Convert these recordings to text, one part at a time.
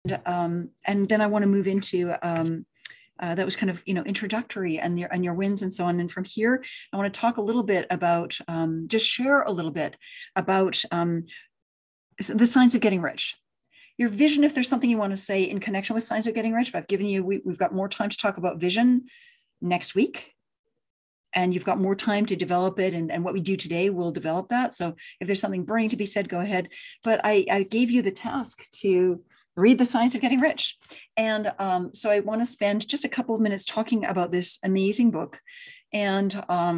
and then I want to move into that was kind of introductory and your wins and so on. And from here, I want to talk a little bit about just share a little bit about the Signs of Getting Rich. Your vision, if there's something you want to say in connection with Signs of Getting Rich, but I've given you, we've got more time to talk about vision next week. And you've got more time to develop it. And what we do today will develop that. So if there's something burning to be said, go ahead. But I gave you the task to read The Signs of Getting Rich. And so I want to spend just a couple of minutes talking about this amazing book. And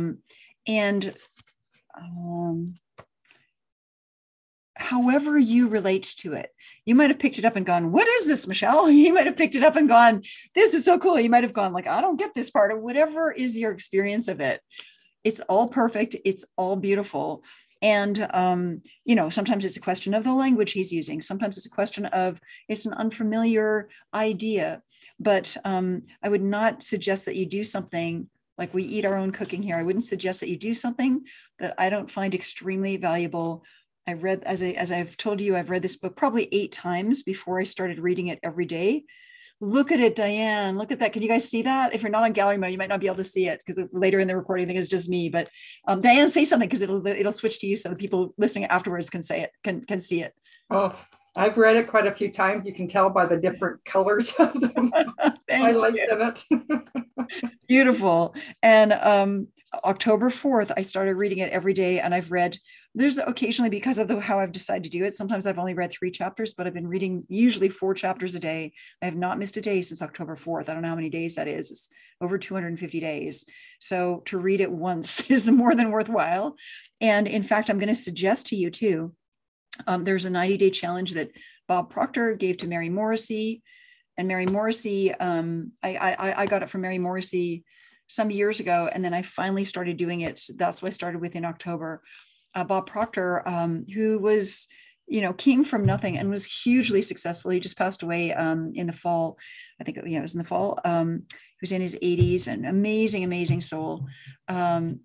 however you relate to it. You might have picked it up and gone, what is this, Michelle? You might have picked it up and gone, this is so cool. You might have gone like, I don't get this part, or whatever is your experience of it. It's all perfect. It's all beautiful. And, sometimes it's a question of the language he's using. Sometimes it's a question of, it's an unfamiliar idea, but I would not suggest that you do something like we eat our own cooking here. I wouldn't suggest that you do something that I don't find extremely valuable. I read, as I've told you, I've read this book probably 8 times before I started reading it every day. Look at it, Diane. Look at that. Can you guys see that? If you're not on gallery mode, you might not be able to see it because later in the recording, I think it's just me. But Diane, say something because it'll switch to you so the people listening afterwards can say it, can see it. Oh, I've read it quite a few times. You can tell by the different colors of them. Highlights in it. Beautiful. And October 4th, I started reading it every day, and I've read. There's occasionally, because of how I've decided to do it, sometimes I've only read 3 chapters, but I've been reading usually 4 chapters a day. I have not missed a day since October 4th. I don't know how many days that is. It's over 250 days. So to read it once is more than worthwhile. And in fact, I'm going to suggest to you too, there's a 90-day challenge that Bob Proctor gave to Mary Morrissey. And Mary Morrissey, I got it from Mary Morrissey some years ago, and then I finally started doing it. That's what I started with in October. Bob Proctor, who was, came from nothing and was hugely successful. He just passed away in the fall. I think it was in the fall. He was in his 80s, and amazing soul. And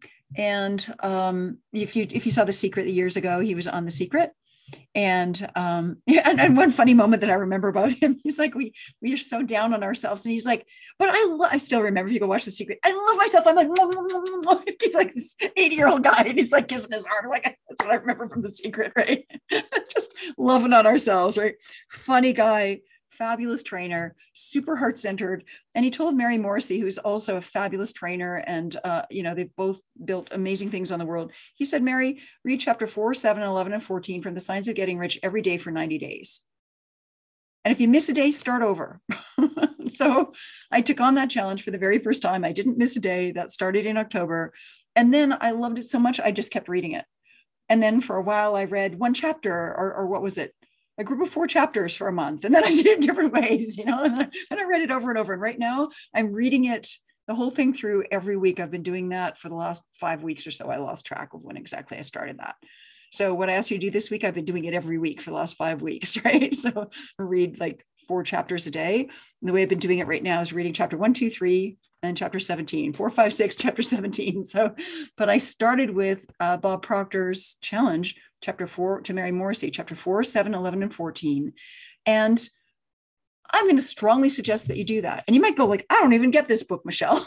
if you saw The Secret years ago, he was on The Secret. And one funny moment that I remember about him, he's like, we are so down on ourselves, and he's like, but I still remember, if you go watch The Secret, I love myself. I'm like, he's like this 80-year-old guy, and he's like kissing his arm. Like, that's what I remember from The Secret, right? Just loving on ourselves, right? Funny guy, fabulous trainer, super heart-centered. And he told Mary Morrissey, who's also a fabulous trainer, and they've both built amazing things on the world. He said, Mary, read chapter 4, 7, 11, and 14 from The Signs of Getting Rich every day for 90 days. And if you miss a day, start over. So I took on that challenge for the very first time. I didn't miss a day. That started in October. And then I loved it so much, I just kept reading it. And then for a while, I read 1 chapter, or what was it? A group of 4 chapters for a month. And then I did it different ways, and I read it over and over. And right now I'm reading it, the whole thing through every week. I've been doing that for the last 5 weeks or so. I lost track of when exactly I started that. So what I asked you to do this week, I've been doing it every week for the last 5 weeks, right? So I read like 4 chapters a day. And the way I've been doing it right now is reading chapter 1, 2, 3, and chapter 17, 4, 5, 6, chapter 17. So, but I started with Bob Proctor's challenge, chapter 4 to Mary Morrissey, chapter 4, 7, 11, and 14. And I'm going to strongly suggest that you do that. And you might go like, I don't even get this book, Michelle.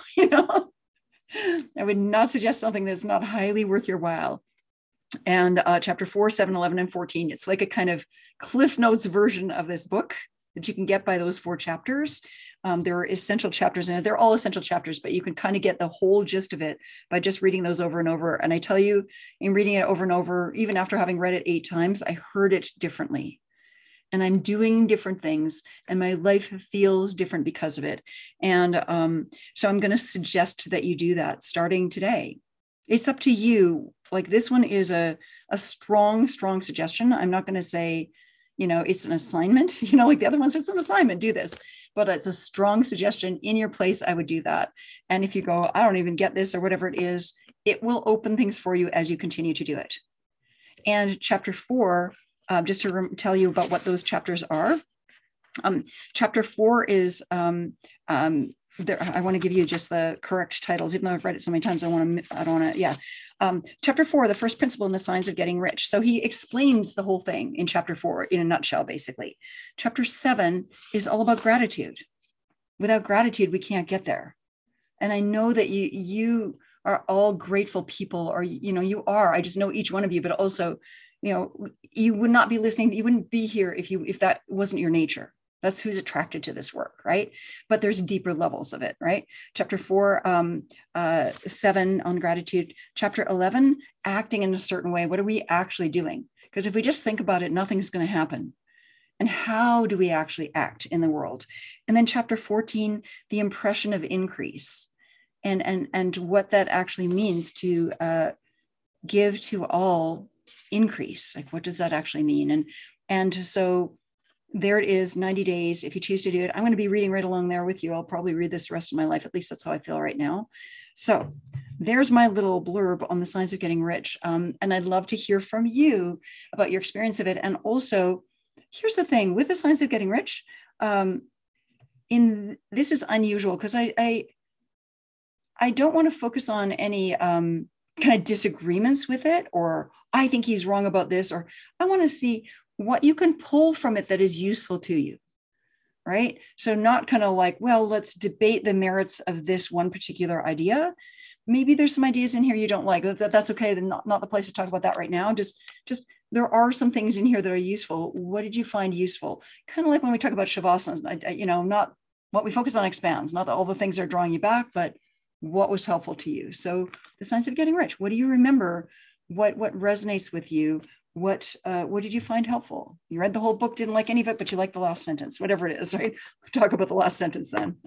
I would not suggest something that's not highly worth your while. And chapter 4, 7, 11, and 14, it's like a kind of Cliff Notes version of this book that you can get by those 4 chapters. There are essential chapters in it. They're all essential chapters, but you can kind of get the whole gist of it by just reading those over and over. And I tell you, in reading it over and over, even after having read it 8 times, I heard it differently. And I'm doing different things, and my life feels different because of it. And so I'm going to suggest that you do that starting today. It's up to you. Like, this one is a strong suggestion. I'm not going to say, it's an assignment, like the other ones, it's an assignment, do this. But it's a strong suggestion. In your place, I would do that. And if you go, I don't even get this, or whatever it is, it will open things for you as you continue to do it. And chapter 4, just to tell you about what those chapters are. Chapter 4 is I want to give you just the correct titles, even though I've read it so many times. I don't want to, yeah. Chapter 4, the first principle in the signs of getting rich. So he explains the whole thing in chapter 4 in a nutshell, basically. Chapter 7 is all about gratitude. Without gratitude, we can't get there. And I know that you are all grateful people, or, you are. I just know each one of you, but also, you would not be listening. You wouldn't be here if that wasn't your nature. That's who's attracted to this work, right? But there's deeper levels of it, right? Chapter 4, 7 on gratitude. Chapter 11, acting in a certain way. What are we actually doing? Because if we just think about it, nothing's going to happen. And how do we actually act in the world? And then chapter 14, the impression of increase, and what that actually means to give to all increase. Like, what does that actually mean? And so there it is, 90 days. If you choose to do it, I'm going to be reading right along there with you. I'll probably read this the rest of my life. At least that's how I feel right now. So there's my little blurb on the signs of getting rich. And I'd love to hear from you about your experience of it. And also, here's the thing with the signs of getting rich. This is unusual because I don't want to focus on any kind of disagreements with it, or I think he's wrong about this, or I want to see what you can pull from it that is useful to you, right? So not kind of like, well, let's debate the merits of this one particular idea. Maybe there's some ideas in here you don't like. That's okay. Then not the place to talk about that right now. Just there are some things in here that are useful. What did you find useful? Kind of like when we talk about shavasana, not what we focus on expands, not that all the things are drawing you back, but what was helpful to you. So the signs of getting rich. What do you remember? What resonates with you? What did you find helpful? You read the whole book, didn't like any of it, but you liked the last sentence, whatever it is, right? We'll talk about the last sentence then.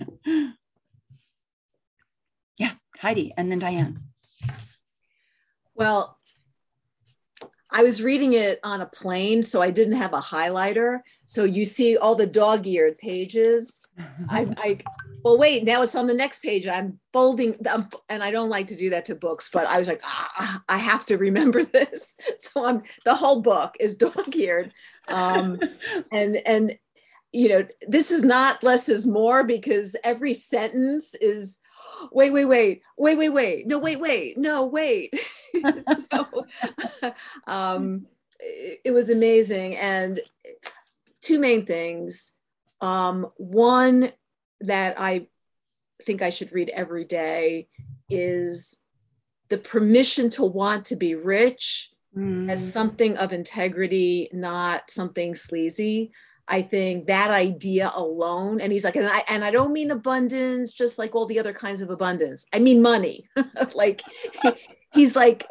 Yeah, Heidi, and then Diane. Well, I was reading it on a plane, so I didn't have a highlighter. So you see all the dog-eared pages. Well, wait, now it's on the next page. I'm folding, and I don't like to do that to books, but I was like, I have to remember this. So the whole book is dog-eared. And this is not less is more, because every sentence is, wait. No, wait. It was amazing. And two main things. One that I think I should read every day is the permission to want to be rich as something of integrity, not something sleazy. I think that idea alone, and he's like, and I don't mean abundance, just like all the other kinds of abundance. I mean money. Like he's like,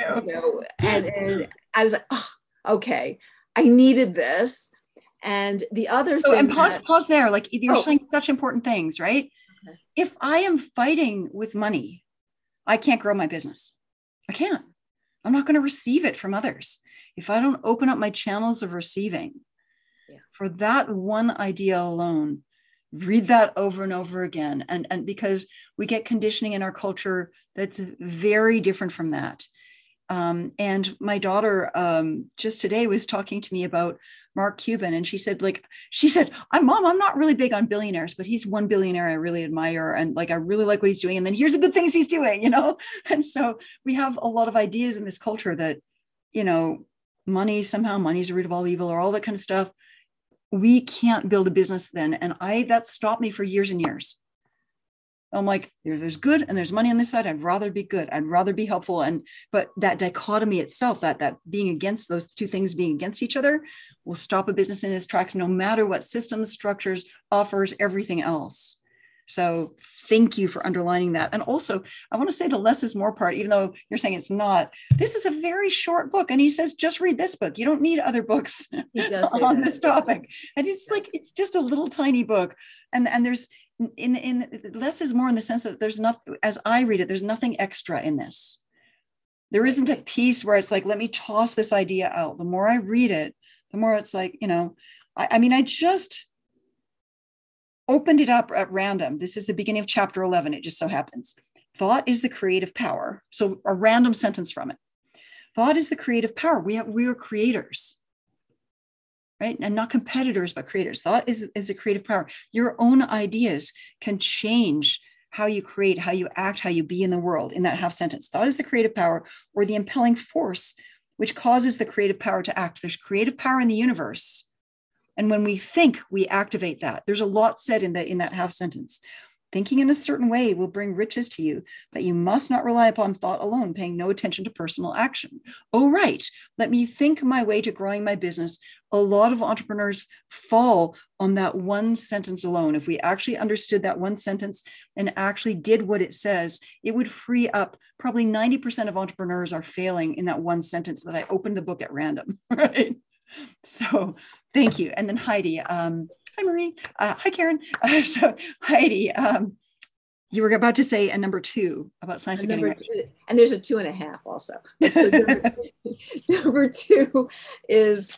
and I was like, oh, okay, I needed this. And the other thing, and pause there. Like, you're saying such important things, right? Okay. If I am fighting with money, I can't grow my business. I can't. I'm not going to receive it from others. If I don't open up my channels of receiving, for that one idea alone, read that over and over again. And because we get conditioning in our culture that's very different from that. And my daughter just today was talking to me about Mark Cuban, and she said, Mom, I'm not really big on billionaires, but he's one billionaire I really admire, and I really like what he's doing. And then here's the good things he's doing, And so we have a lot of ideas in this culture that, money's the root of all evil, or all that kind of stuff. We can't build a business then. And that stopped me for years and years. I'm like, there's good and there's money on this side. I'd rather be good. I'd rather be helpful. But that dichotomy itself, that being against, those two things being against each other, will stop a business in its tracks, no matter what systems, structures, offers, everything else. So thank you for underlining that. And also, I want to say the less is more part, even though you're saying it's not. This is a very short book. And he says, just read this book. You don't need other books on this topic. And it's just a little tiny book. And there's, in less is more in the sense that there's not, as I read it, there's nothing extra in this. There isn't a piece where it's like, let me toss this idea out. The more I read it, the more it's like, I just opened it up at random. This is the beginning of chapter 11. It just so happens. Thought is the creative power. So a random sentence from it. Thought is the creative power. We are creators. right? And not competitors, but creators. Thought is a creative power. Your own ideas can change how you create, how you act, how you be in the world in that half sentence. Thought is the creative power or the impelling force which causes the creative power to act. There's creative power in the universe. And when we think, we activate that. There's a lot said in that half sentence. Thinking in a certain way will bring riches to you, but you must not rely upon thought alone, paying no attention to personal action. Oh, right. Let me think my way to growing my business. A lot of entrepreneurs fall on that one sentence alone. If we actually understood that one sentence and actually did what it says, it would free up. Probably 90% of entrepreneurs are failing in that one sentence that I opened the book at random, right? So thank you. And then Heidi, hi, Marie. Hi, Karen. So Heidi, you were about to say a number 2 about science of getting rich. And there's a 2.5 also. So number 2 is,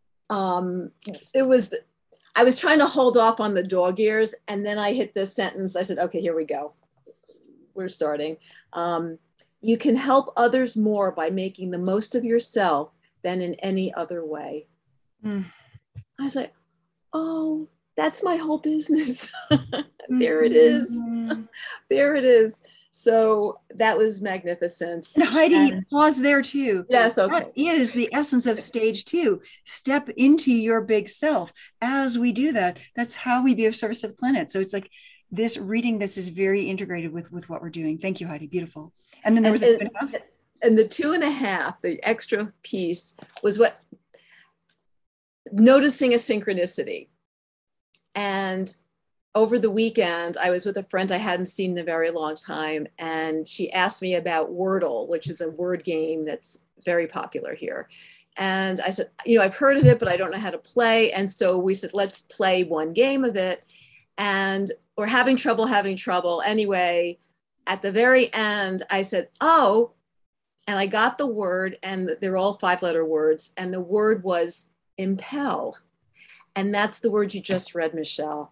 I was trying to hold off on the dog ears, and then I hit this sentence. I said, okay, here we go. We're starting. You can help others more by making the most of yourself than in any other way. I was like, oh, that's my whole business. There it is. There it is. So that was magnificent. And Heidi, pause there too. Yes, okay. That is the essence of stage 2. Step into your big self. As we do that, that's how we be of service to the planet. So it's like this reading, this is very integrated with what we're doing. Thank you, Heidi. Beautiful. And then there was a 2.5. And the 2.5, the extra piece, was what noticing a synchronicity. And over the weekend, I was with a friend I hadn't seen in a very long time, and she asked me about Wordle, which is a word game that's very popular here. And I said, I've heard of it, but I don't know how to play. And so we said, let's play one game of it. And we're having trouble. Anyway, at the very end, I said, oh, and I got the word, and they're all 5-letter words. And the word was impel. And that's the word you just read, Michelle.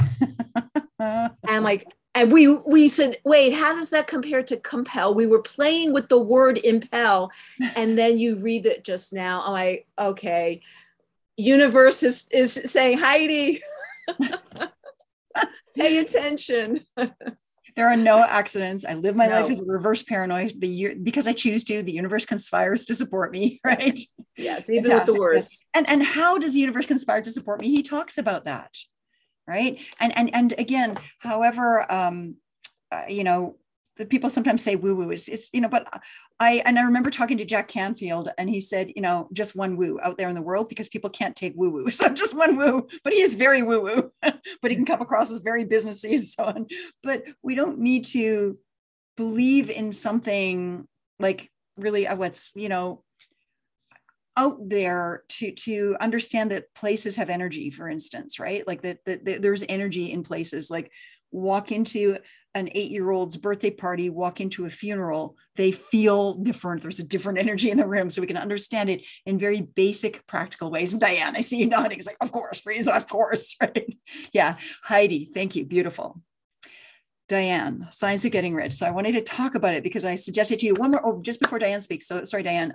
And we said, wait, how does that compare to compel? We were playing with the word impel, and then you read it just now. I'm like, okay, universe is saying, Heidi, pay attention. There are no accidents. I live my life as a reverse paranoid. Because I choose to, the universe conspires to support me, right? Yes, even with the words. And how does the universe conspire to support me? He talks about that, right? And again, however, the people sometimes say woo woo is but I remember talking to Jack Canfield, and he said, just one woo out there in the world because people can't take woo woo. So just one woo, but he is very woo woo, but he can come across as very businessy and so on. But we don't need to believe in something like really what's, out there to understand that places have energy, for instance, right? Like that there's energy in places. Like walk into an 8-year-old's birthday party, walk into a funeral, they feel different. There's a different energy in the room. So we can understand it in very basic, practical ways. And Diane, I see you nodding. It's like, of course, Frieza, of course, right? Yeah. Heidi, thank you. Beautiful. Diane, Science of Getting Rich. So I wanted to talk about it because I suggested to you one more, just before Diane speaks. So sorry, Diane.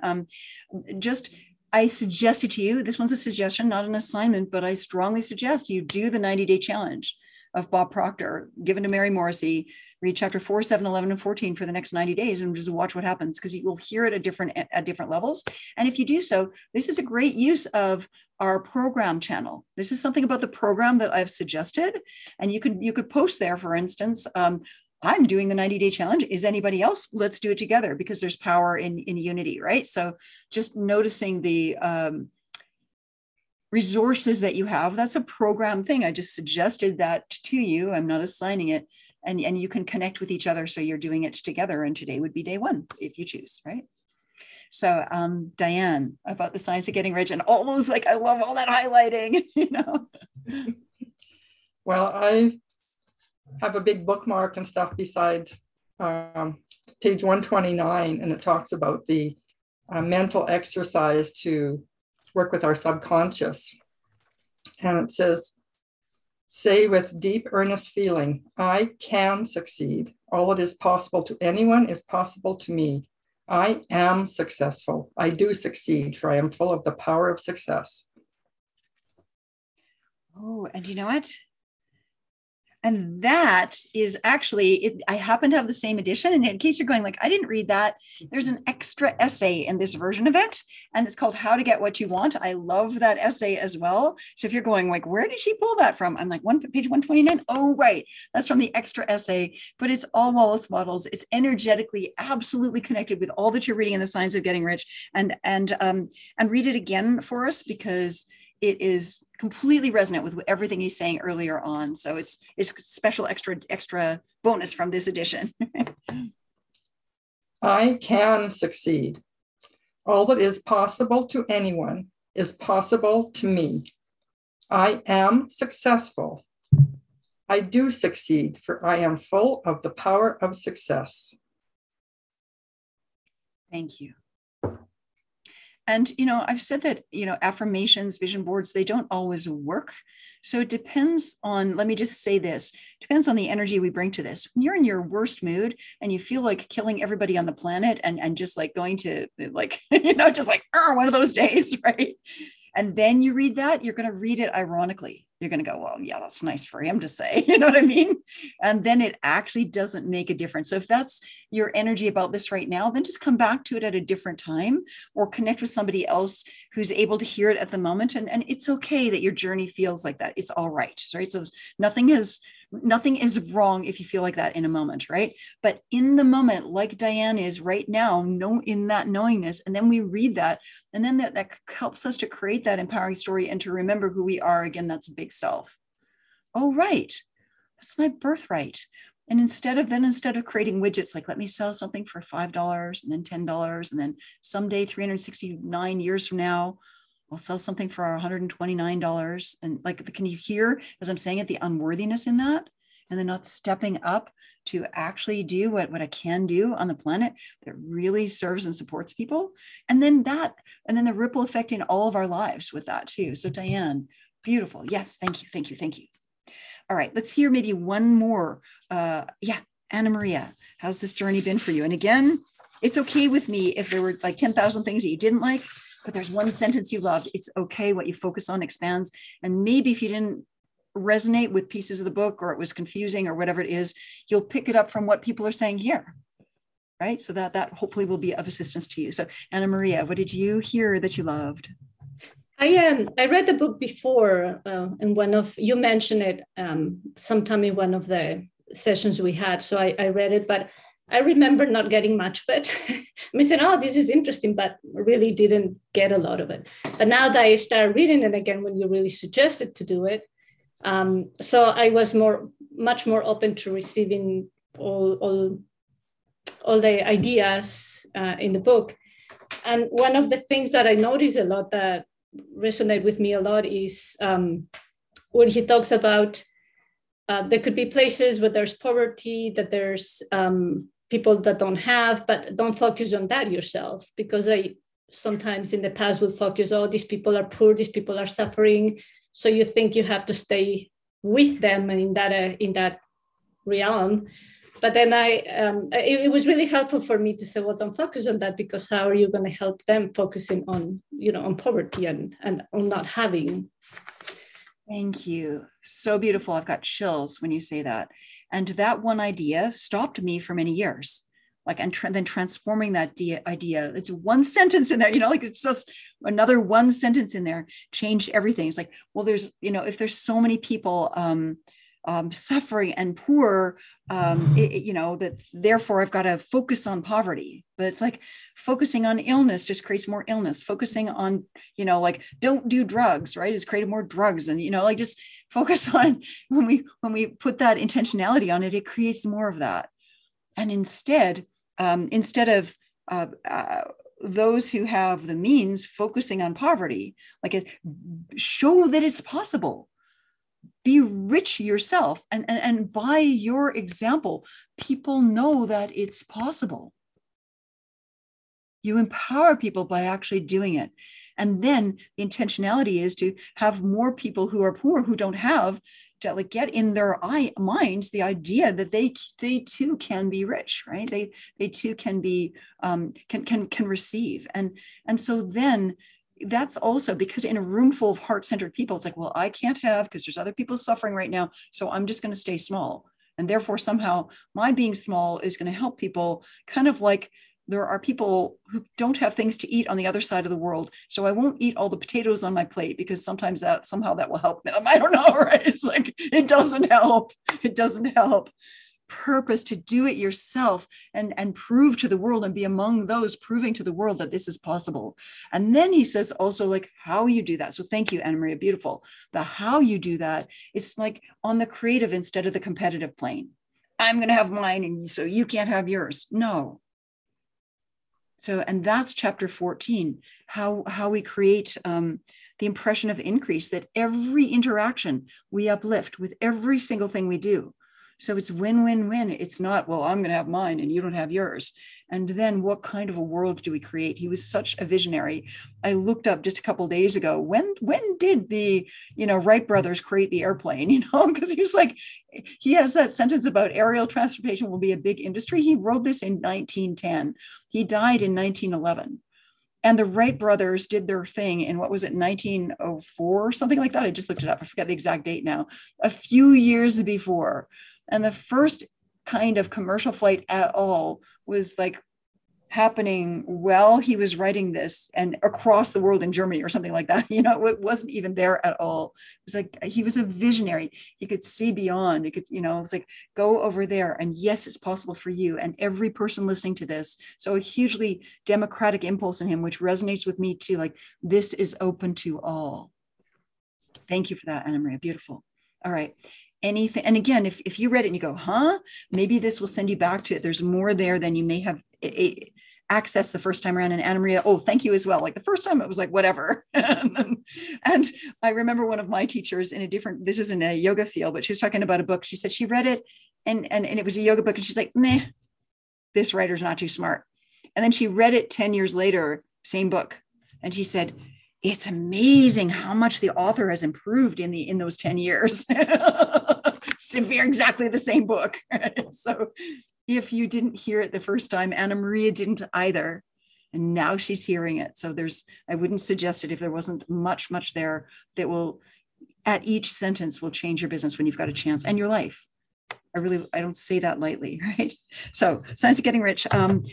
I suggested to you, this one's a suggestion, not an assignment, but I strongly suggest you do the 90-day challenge of Bob Proctor, given to Mary Morrissey. Read chapter 4, 7, 11, and 14 for the next 90 days and just watch what happens, because you will hear it at different levels. And if you do so, this is a great use of our program channel. This is something about the program that I've suggested. And you could post there, for instance, I'm doing the 90-day challenge. Is anybody else? Let's do it together, because there's power in unity, right? So just noticing the resources that you have, that's a program thing. I just suggested that to you. I'm not assigning it. And you can connect with each other. So you're doing it together. And today would be day 1 if you choose, right? So Diane, about the Science of Getting Rich, and almost like, I love all that highlighting, Well, I have a big bookmark and stuff beside page 129, and it talks about the mental exercise to work with our subconscious. And it says, say with deep, earnest feeling, I can succeed. All that is possible to anyone is possible to me. I am successful. I do succeed, for I am full of the power of success. Oh, and you know what? And that is actually, I happen to have the same edition. And in case you're going like, I didn't read that, there's an extra essay in this version of it. And it's called How to Get What You Want. I love that essay as well. So if you're going like, where did she pull that from? I'm like, page 129. Oh, right. That's from the extra essay, but it's all Wallace Wattles. It's energetically absolutely connected with all that you're reading in The Science of Getting Rich. And read it again for us, because it is completely resonant with everything he's saying earlier on. So it's special extra bonus from this edition. I can succeed. All that is possible to anyone is possible to me. I am successful. I do succeed, for I am full of the power of success. Thank you. And, I've said that, affirmations, vision boards, they don't always work. So it depends on, let me just say this, depends on the energy we bring to this. When you're in your worst mood and you feel like killing everybody on the planet and just like going to like, just like one of those days, right? And then you read that, you're going to read it ironically. You're going to go, well, yeah, that's nice for him to say, you know what I mean? And then it actually doesn't make a difference. So if that's your energy about this right now, then just come back to it at a different time or connect with somebody else who's able to hear it at the moment. And it's okay that your journey feels like that. It's all right, right? So nothing is wrong if you feel like that in a moment, right? But in the moment, like Diane is right now, in that knowingness, and then we read that, and then that helps us to create that empowering story and to remember who we are. Again, that's a big self. Oh, right. That's my birthright. And instead of creating widgets, like let me sell something for $5 and then $10, and then someday 369 years from now, I'll sell something for $129. And like, can you hear, as I'm saying it, the unworthiness in that? And then not stepping up to actually do what I can do on the planet that really serves and supports people. And then the ripple effect in all of our lives with that too. So Diane, beautiful. Yes, thank you, thank you, thank you. All right, let's hear maybe one more. Anna Maria, how's this journey been for you? And again, it's okay with me if there were like 10,000 things that you didn't like, but there's one sentence you loved. It's okay. What you focus on expands. And maybe if you didn't resonate with pieces of the book, or it was confusing or whatever it is, you'll pick it up from what people are saying here, right? So that hopefully will be of assistance to you. So Anna Maria, what did you hear that you loved? I read the book before, and you mentioned it sometime in one of the sessions we had. So I read it, but I remember not getting much of it. I said, oh, this is interesting, but really didn't get a lot of it. But now that I started reading it again, when you really suggested to do it, so I was much more open to receiving all the ideas in the book. And one of the things that I noticed a lot that resonate with me a lot is when he talks about there could be places where there's poverty, that there's people that don't have, but don't focus on that yourself, because I sometimes in the past would focus, oh, these people are poor, these people are suffering. So you think you have to stay with them and in that realm. But then it was really helpful for me to say, well, don't focus on that, because how are you going to help them focusing on, on poverty and on not having? Thank you. So beautiful. I've got chills when you say that. And that one idea stopped me for many years. Like, and then transforming that idea, it's one sentence in there, like it's just another one sentence in there, changed everything. It's like, well, there's, if there's so many people suffering and poor, that therefore I've got to focus on poverty. But it's like focusing on illness just creates more illness. Focusing on, like don't do drugs, right? It's created more drugs. And, like just focus on when we put that intentionality on it, it creates more of that. And instead of those who have the means focusing on poverty, like show that it's possible. Be rich yourself, and by your example, people know that it's possible. You empower people by actually doing it. And then the intentionality is to have more people who are poor, who don't have, to like get in their minds the idea that they too can be rich, right? They too can be can receive. And so then that's also because in a room full of heart-centered people, it's like, well, I can't have, because there's other people suffering right now. So I'm just going to stay small. And therefore, somehow my being small is going to help people, kind of like there are people who don't have things to eat on the other side of the world. So I won't eat all the potatoes on my plate because sometimes that somehow that will help them. I don't know, right? It's like, it doesn't help. It doesn't help. Purpose to do it yourself and prove to the world and be among those proving to the world that this is possible. And then he says also like how you do that. So thank you, Anna Maria, beautiful. The how you do that, it's like on the creative instead of the competitive plane. I'm going to have mine and so you can't have yours. No. So, and that's chapter 14, how we create the impression of increase, that every interaction we uplift with every single thing we do. So it's win-win-win. It's not, well, I'm going to have mine and you don't have yours. And then what kind of a world do we create? He was such a visionary. I looked up just a couple of days ago, when did the, Wright brothers create the airplane, because he was like, he has that sentence about aerial transportation will be a big industry. He wrote this in 1910. He died in 1911. And the Wright brothers did their thing in, what was it, 1904 or something like that? I just looked it up. I forget the exact date now. A few years before. And the first kind of commercial flight at all was like happening while he was writing this and across the world in Germany or something like that. It wasn't even there at all. It was like, he was a visionary. He could see beyond. He could, it's like, go over there. And yes, it's possible for you and every person listening to this. So a hugely democratic impulse in him, which resonates with me too. Like, this is open to all. Thank you for that, Anna Maria. Beautiful. All right. Anything. And again, if you read it and you go, maybe this will send you back to it. There's more there than you may have accessed the first time around. And Anna Maria, thank you as well. Like the first time it was like, whatever. And I remember one of my teachers this is in a yoga field, but she was talking about a book. She said she read it and it was a yoga book. And she's like, meh, this writer's not too smart. And then she read it 10 years later, same book. And she said, it's amazing how much the author has improved in those 10 years. Exactly the same book. So if you didn't hear it the first time, Anna Maria didn't either. And now she's hearing it. So I wouldn't suggest it if there wasn't much there that will, at each sentence, will change your business when you've got a chance, and your life. I don't say that lightly, right? So Science of Getting Rich.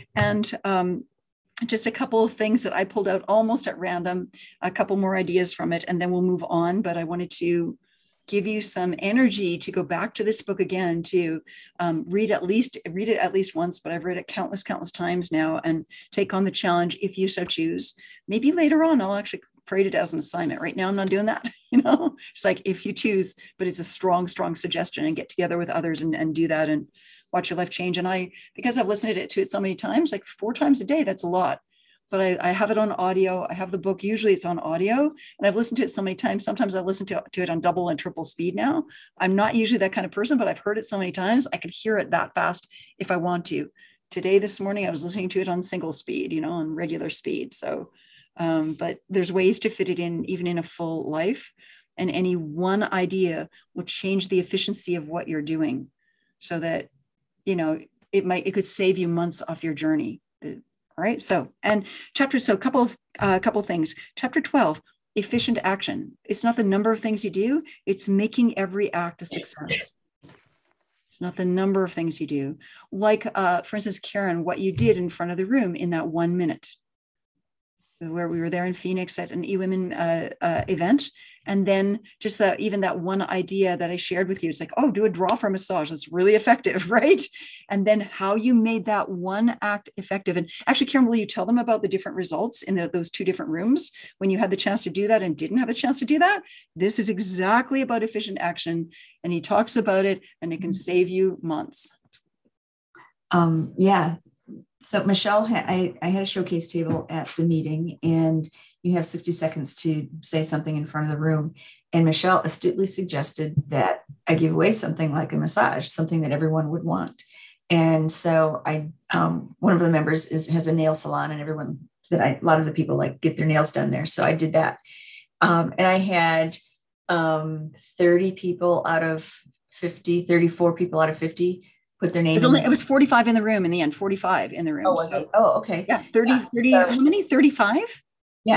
Just a couple of things that I pulled out almost at random, a couple more ideas from it, and then we'll move on. But I wanted to give you some energy to go back to this book again, to read it at least once, but I've read it countless times now, and take on the challenge if you so choose. Maybe later on, I'll actually create it as an assignment. Right now, I'm not doing that. It's like if you choose, but it's a strong suggestion, and get together with others and do that and watch your life change. And because I've listened to it so many times, like 4 times a day, that's a lot. But I have it on audio. I have the book. Usually it's on audio, and I've listened to it so many times. Sometimes I listen to it on double and triple speed now. I'm not usually that kind of person, but I've heard it so many times, I could hear it that fast if I want to. This morning, I was listening to it on single speed, on regular speed. So, but there's ways to fit it in, even in a full life. And any one idea will change the efficiency of what you're doing, so that, it could save you months off your journey. All right. So, a couple of things. Chapter 12, efficient action. It's not the number of things you do. It's making every act a success. It's not the number of things you do. Like, for instance, Karen, what you did in front of the room in that 1 minute, where we were there in Phoenix at an eWomen event. And then just even that one idea that I shared with you, it's like, do a draw for a massage. That's really effective, right? And then how you made that one act effective. And actually, Karen, will you tell them about the different results in those 2 different rooms when you had the chance to do that and didn't have the chance to do that? This is exactly about efficient action. And he talks about it, and it can save you months. Yeah. So Michelle, I had a showcase table at the meeting, and you have 60 seconds to say something in front of the room. And Michelle astutely suggested that I give away something like a massage, something that everyone would want. And so one of the members has a nail salon, and a lot of the people get their nails done there. So I did that. And I had 30 people out of 50, 34 people out of 50 put their name. It was 45 in the room in the end, 45 in the room. Oh, was it? Oh, okay. Yeah, 30, how many? 35? Yeah.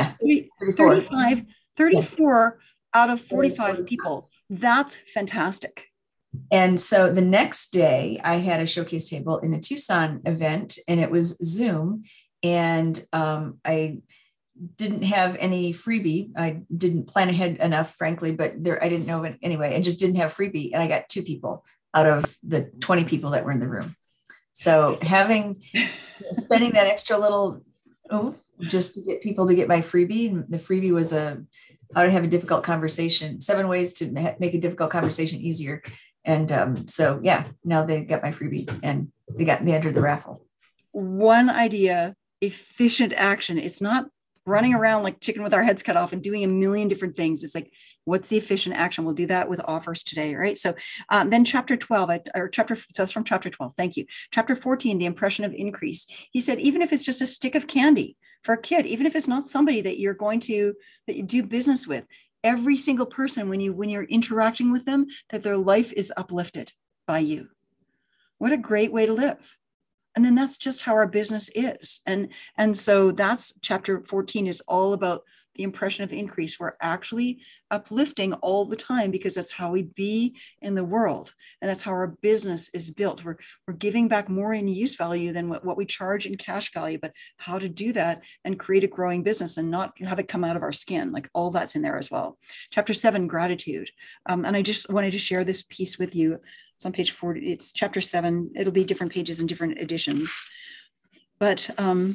34 out of 45 people. That's fantastic. And so the next day I had a showcase table in the Tucson event, and it was Zoom. And I didn't have any freebie. I didn't plan ahead enough, frankly, but I didn't know it anyway. I just didn't have freebie. And I got 2 people out of the 20 people that were in the room. So spending that extra little oomph just to get people to get my freebie. And the freebie was how to have a difficult conversation, 7 ways to make a difficult conversation easier. And so, yeah, now they got my freebie and they entered the raffle. One idea, efficient action. It's not running around like chicken with our heads cut off and doing a million different things. It's like, what's the efficient action? We'll do that with offers today, right? So then chapter 12, so that's from chapter 12. Thank you. Chapter 14, the impression of increase. He said, even if it's just a stick of candy for a kid, even if it's not somebody that you do business with, every single person, when you're interacting with them, that their life is uplifted by you. What a great way to live. And then that's just how our business is. And so that's chapter 14 is all about the impression of increase. We're actually uplifting all the time because that's how we be in the world. And that's how our business is built. We're giving back more in use value than what we charge in cash value, but how to do that and create a growing business and not have it come out of our skin. Like all that's in there as well. Chapter 7, gratitude. And I just wanted to share this piece with you. It's on page 40. It's chapter 7. It'll be different pages in different editions. But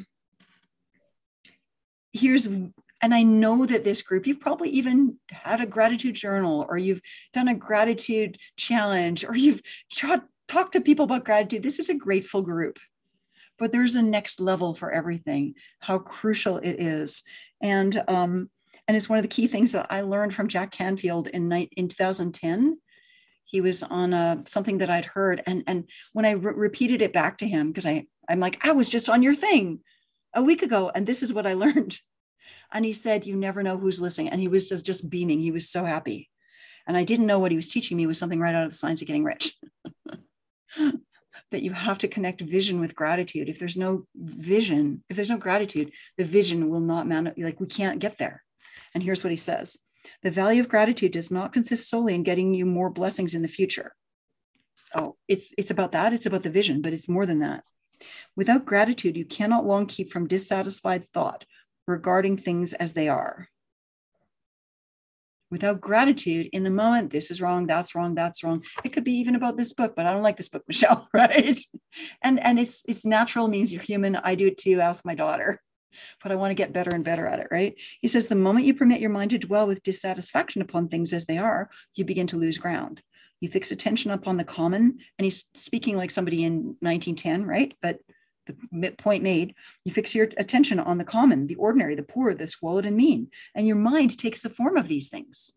and I know that this group, you've probably even had a gratitude journal, or you've done a gratitude challenge, or you've talked to people about gratitude. This is a grateful group, but there's a next level for everything, how crucial it is. And it's one of the key things that I learned from Jack Canfield in 2010. He was on something that I'd heard. And when I repeated it back to him, because I'm like, I was just on your thing a week ago, and this is what I learned. And he said, you never know who's listening. And he was just beaming. He was so happy. And I didn't know what he was teaching me was something right out of the Science of Getting Rich. That you have to connect vision with gratitude. If there's no vision, if there's no gratitude, the vision will not we can't get there. And here's what he says. The value of gratitude does not consist solely in getting you more blessings in the future. Oh, it's about that. It's about the vision, but it's more than that. Without gratitude, you cannot long keep from dissatisfied thought regarding things as they are. Without gratitude, in the moment, this is wrong, that's wrong, that's wrong. It could be even about this book, but I don't like this book, Michelle, right? And it's natural, means you're human. I do it too, ask my daughter. But I want to get better and better at it, right? He says, the moment you permit your mind to dwell with dissatisfaction upon things as they are, you begin to lose ground. You fix attention upon the common, and he's speaking like somebody in 1910, right? But the point made, you fix your attention on the common, the ordinary, the poor, the squalid and mean, and your mind takes the form of these things.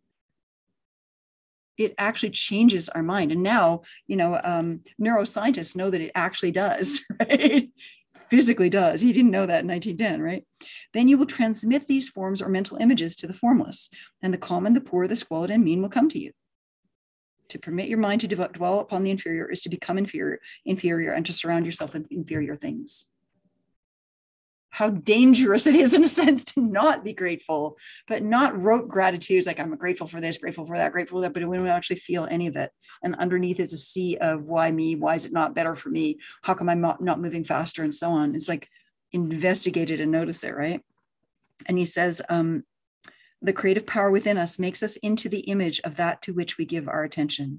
It actually changes our mind. And now, neuroscientists know that it actually does, right? Physically does. He didn't know that in 1910, right? Then you will transmit these forms or mental images to the formless, and the common, the poor, the squalid and mean will come to you. To permit your mind to dwell upon the inferior is to become inferior, and to surround yourself with inferior things. How dangerous it is, in a sense, to not be grateful, but not rote gratitude, like I'm grateful for this, grateful for that, grateful for that, but we don't actually feel any of it. And underneath is a sea of why me? Why is it not better for me? How come I'm not moving faster, and so on? It's like investigate it and notice it, right? And he says, the creative power within us makes us into the image of that to which we give our attention.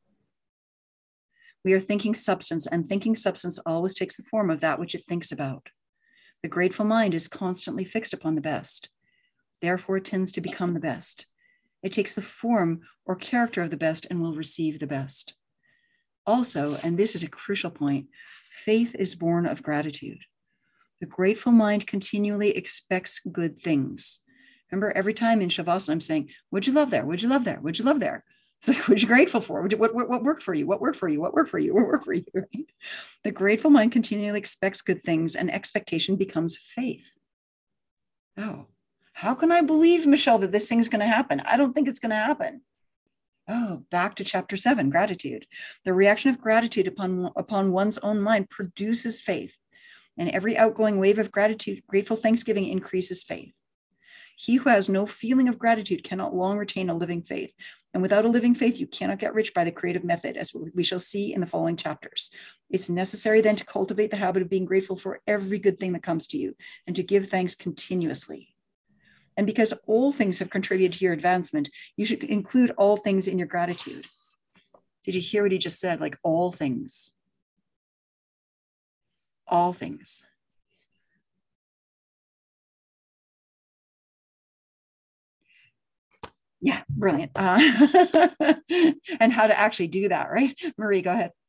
We are thinking substance, and thinking substance always takes the form of that which it thinks about. The grateful mind is constantly fixed upon the best. Therefore, it tends to become the best. It takes the form or character of the best and will receive the best. Also, and this is a crucial point, faith is born of gratitude. The grateful mind continually expects good things. Remember, every time in Shavasana, I'm saying, what'd you love there? What'd you love there? What'd you love there? It's like, what are you grateful for? What worked for you? What worked for you? What worked for you? What worked for you? Right? The grateful mind continually expects good things, and expectation becomes faith. Oh, how can I believe, Michelle, that this thing's going to happen? I don't think it's going to happen. Oh, back to chapter 7, gratitude. The reaction of gratitude upon one's own mind produces faith, and every outgoing wave of gratitude, grateful thanksgiving increases faith. He who has no feeling of gratitude cannot long retain a living faith. And without a living faith, you cannot get rich by the creative method, as we shall see in the following chapters. It's necessary then to cultivate the habit of being grateful for every good thing that comes to you and to give thanks continuously. And because all things have contributed to your advancement, you should include all things in your gratitude. Did you hear what he just said? Like all things. All things. Yeah, brilliant. And how to actually do that, right? Marie, go ahead.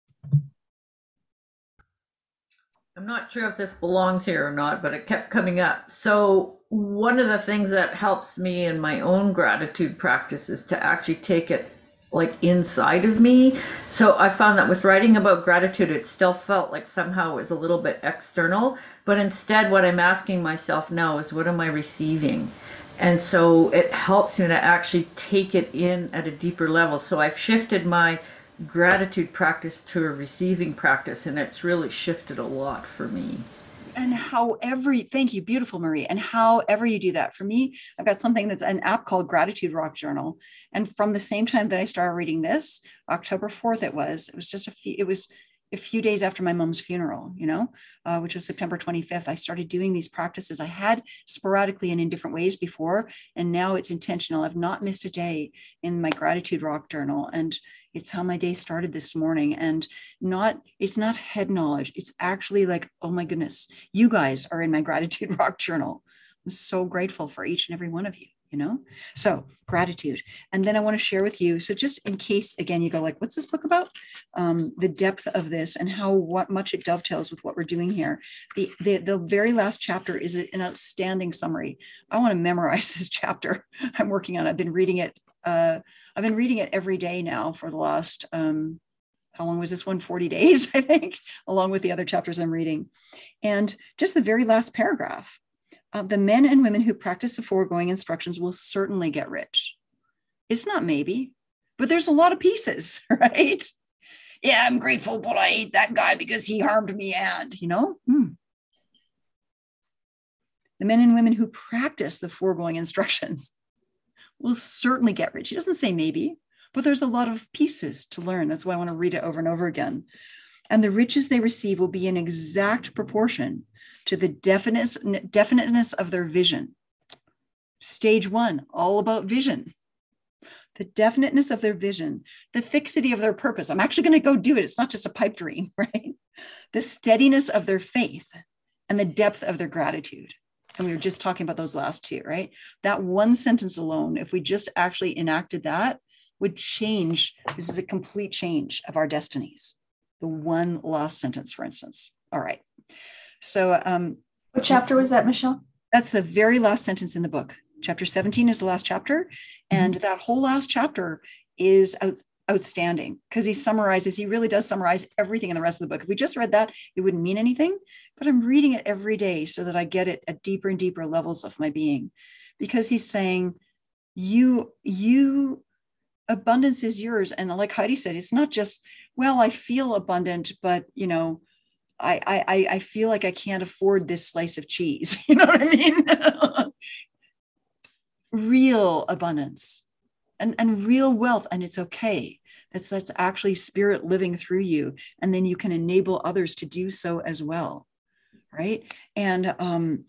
I'm not sure if this belongs here or not, but it kept coming up. So one of the things that helps me in my own gratitude practice is to actually take it like inside of me. So I found that with writing about gratitude, it still felt like somehow it was a little bit external, but instead what I'm asking myself now is, what am I receiving? And so it helps me to actually take it in at a deeper level. So I've shifted my gratitude practice to a receiving practice, and it's really shifted a lot for me. And thank you, beautiful Marie. And however you do that, for me, I've got something that's an app called Gratitude Rock Journal. And from the same time that I started reading this, October 4th, it was just a few days after my mom's funeral, which was September 25th. I started doing these practices. I had sporadically and in different ways before, and now it's intentional. I've not missed a day in my Gratitude Rock Journal. And it's how my day started this morning. And it's not head knowledge. It's actually like, oh my goodness, you guys are in my Gratitude Rock Journal. I'm so grateful for each and every one of you. So gratitude. And then I want to share with you, so just in case, again, you go like, what's this book about? The depth of this and what much it dovetails with what we're doing here. The very last chapter is an outstanding summary. I want to memorize this chapter. I'm working on it. I've been reading it every day now for the last, how long was this one? 40 days, I think, along with the other chapters I'm reading. And just the very last paragraph. The men and women who practice the foregoing instructions will certainly get rich. It's not maybe, but there's a lot of pieces, right? Yeah, I'm grateful, but I hate that guy because he harmed me. And, the men and women who practice the foregoing instructions will certainly get rich. He doesn't say maybe, but there's a lot of pieces to learn. That's why I want to read it over and over again. And the riches they receive will be in exact proportion to the definiteness of their vision. Stage 1, all about vision. The definiteness of their vision, the fixity of their purpose. I'm actually going to go do it. It's not just a pipe dream, right? The steadiness of their faith and the depth of their gratitude. And we were just talking about those last two, right? That one sentence alone, if we just actually enacted that, would change. This is a complete change of our destinies. The one last sentence, for instance. All right. So what chapter was that, Michelle? That's the very last sentence in the book. Chapter 17 is the last chapter. And that whole last chapter is outstanding because he really does summarize everything in the rest of the book. If we just read that, it wouldn't mean anything, but I'm reading it every day so that I get it at deeper and deeper levels of my being, because he's saying, abundance is yours. And like Heidi said, it's not just, well, I feel abundant, but I feel like I can't afford this slice of cheese. You know what I mean? Real abundance and real wealth. And it's okay. That's actually spirit living through you. And then you can enable others to do so as well. Right. So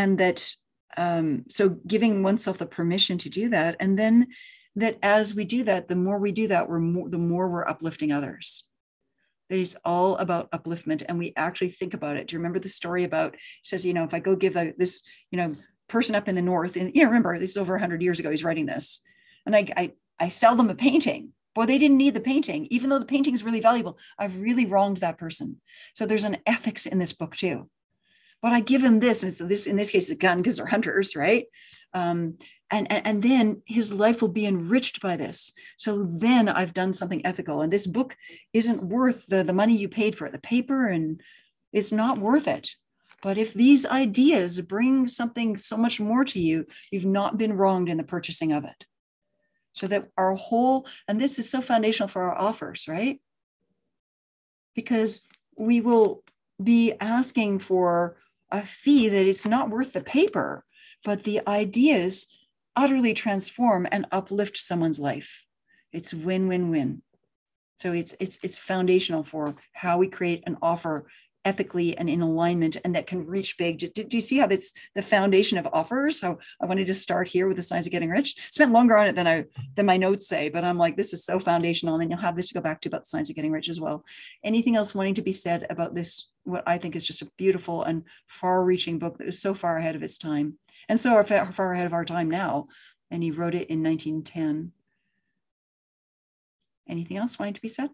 giving oneself the permission to do that. And then that as we do that, the more we do that, the more we're uplifting others. That is all about upliftment. And we actually think about it. Do you remember the story about, says, if I go give this, person up in the north, and remember, this is over 100 years ago, he's writing this. And I sell them a painting. Boy, they didn't need the painting, even though the painting is really valuable. I've really wronged that person. So there's an ethics in this book too. But I give him this, and this in this case is a gun because they're hunters, right? And then his life will be enriched by this. So then I've done something ethical. And this book isn't worth the money you paid for it, the paper, and it's not worth it. But if these ideas bring something so much more to you, you've not been wronged in the purchasing of it. So that and this is so foundational for our offers, right? Because we will be asking for a fee that it's not worth the paper, but the ideas utterly transform and uplift someone's life. It's win-win-win. So it's foundational for how we create an offer ethically and in alignment, and that can reach big. Do you see how that's the foundation of offers? How I wanted to start here with the Science of Getting Rich. Spent longer on it than my notes say, but I'm like, this is so foundational. And then you'll have this to go back to about the Science of Getting Rich as well. Anything else wanting to be said about this, what I think is just a beautiful and far-reaching book that is so far ahead of its time, and so far ahead of our time now. And he wrote it in 1910. Anything else wanting to be said?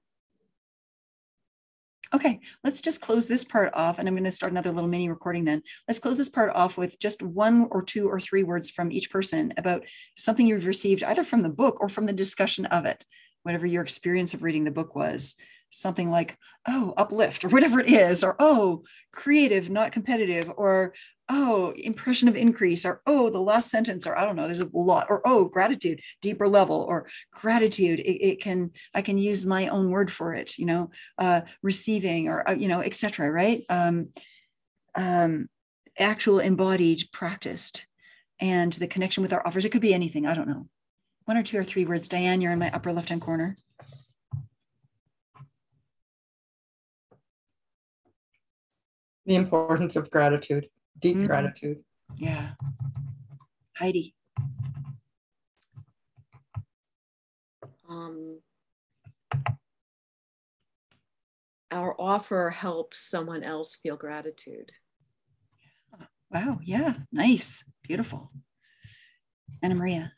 Okay, let's just close this part off, and I'm going to start another little mini recording then. Let's close this part off with just 1 or 2 or 3 words from each person about something you've received either from the book or from the discussion of it, whatever your experience of reading the book was. Something like, oh, uplift, or whatever it is, or oh, creative, not competitive, or oh, impression of increase, or oh, the last sentence, or I don't know, there's a lot, or oh, gratitude, deeper level, or gratitude. I can use my own word for it, receiving, or, etc. Right? Actual embodied, practiced, and the connection with our offers. It could be anything. I don't know. 1 or 2 or 3 words. Diane, you're in my upper left-hand corner. The importance of gratitude, deep gratitude. Yeah. Heidi. Our offer helps someone else feel gratitude. Wow. Yeah. Nice. Beautiful. Anna Maria.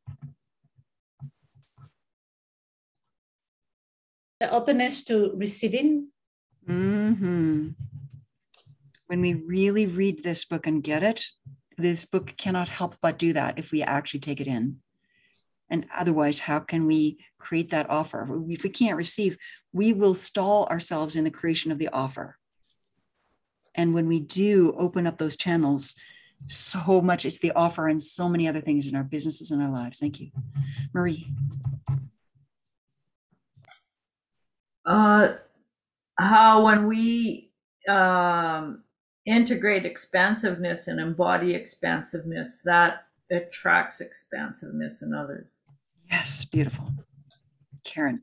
The openness to receiving. Mm-hmm. When we really read this book and get it, this book cannot help but do that if we actually take it in. And otherwise, how can we create that offer? If we can't receive, we will stall ourselves in the creation of the offer. And when we do open up those channels, so much, it's the offer and so many other things in our businesses and our lives. Thank you. Marie. How when we integrate expansiveness and embody expansiveness, that attracts expansiveness in others. Yes, beautiful. Karen.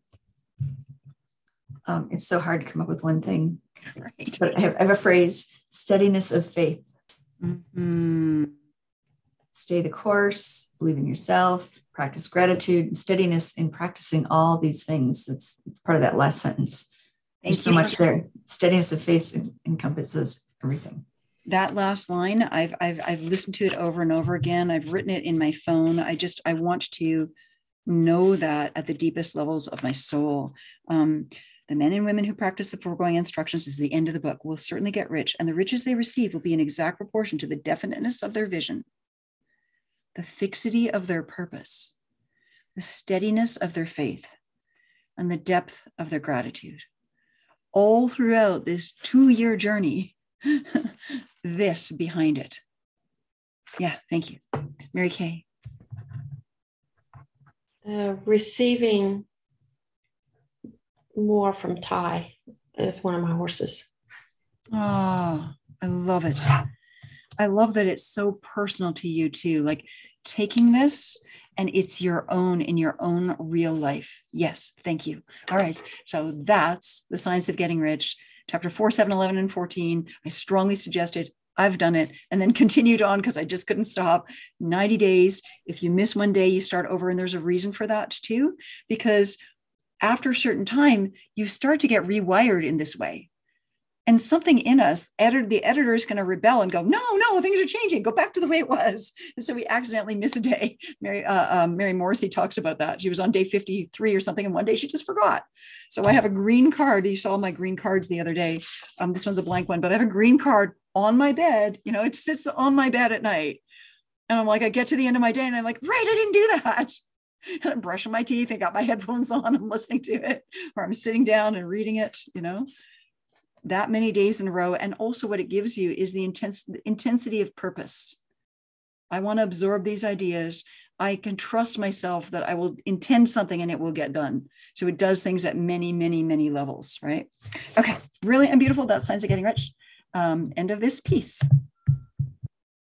It's so hard to come up with one thing, Right. but I have a phrase: steadiness of faith. Mm-hmm. Stay the course, believe in yourself, practice gratitude, and steadiness in practicing all these things. It's part of that last sentence. There's so much there. Steadiness of faith encompasses everything. That last line, I've listened to it over and over again. I've written it in my phone. I want to know that at the deepest levels of my soul. The men and women who practice the foregoing instructions is the end of the book will certainly get rich, and the riches they receive will be in exact proportion to the definiteness of their vision, the fixity of their purpose, the steadiness of their faith, and the depth of their gratitude. All throughout this 2-year journey, this behind it. Yeah, thank you. Mary Kay. Receiving more from Ty is one of my horses. Oh, I love it. I love that it's so personal to you too. Like taking this and it's your own in your own real life. Yes, thank you. All right. So that's The Science of Getting Rich, chapter 4, 7, 11, and 14. I strongly suggested. I've done it and then continued on because I just couldn't stop. 90 days. If you miss one day, you start over. And there's a reason for that too, because after a certain time, you start to get rewired in this way. And something in us, the editor is going to rebel and go, no, things are changing. Go back to the way it was. And so we accidentally miss a day. Mary Morrissey talks about that. She was on day 53 or something, and one day she just forgot. So I have a green card. You saw my green cards the other day. This one's a blank one, but I have a green card on my bed. It sits on my bed at night. And I'm like, I get to the end of my day and I'm like, right, I didn't do that. And I'm brushing my teeth. I got my headphones on. I'm listening to it, or I'm sitting down and reading it, that many days in a row. And also what it gives you is the intensity of purpose. I want to absorb these ideas. I can trust myself that I will intend something and it will get done. So it does things at many, many, many levels, right? Okay, brilliant and beautiful. That's Science of Getting Rich. End of this piece.